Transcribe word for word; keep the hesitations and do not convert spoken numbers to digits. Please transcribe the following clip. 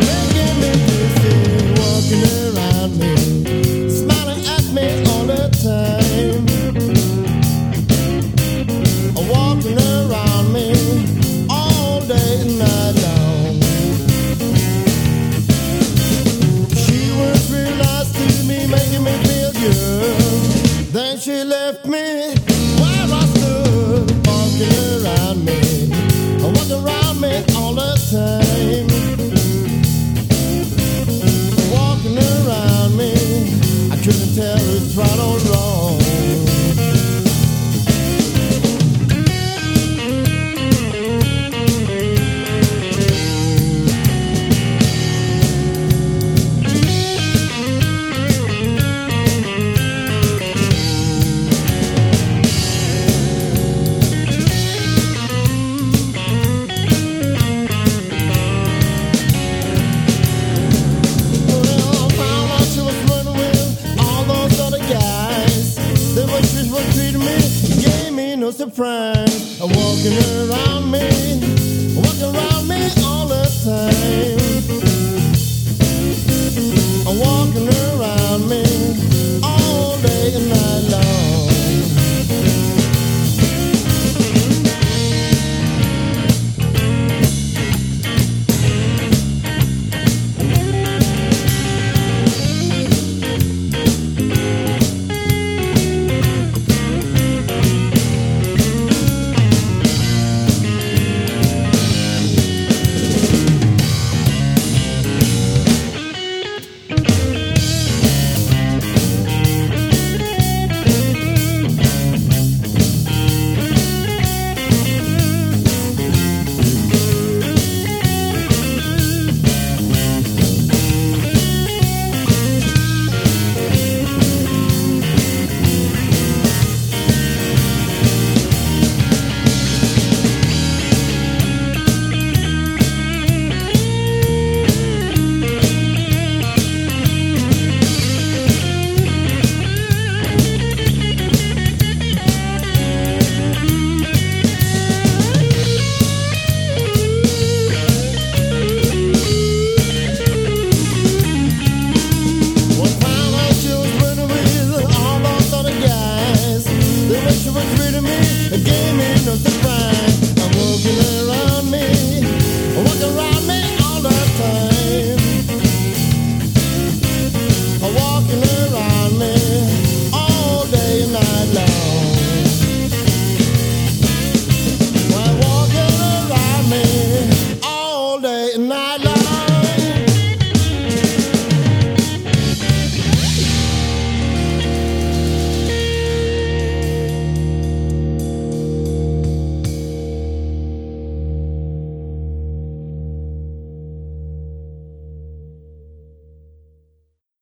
making me dizzy, walking around me, smiling at me all the time, walking around me all day and night long. She was real nice to me, making me feel good. Then she left me where I stood, walking around me, walking around me all the time, walking around me. I couldn't tell it's right or wrong. No surprise, I'm walking around.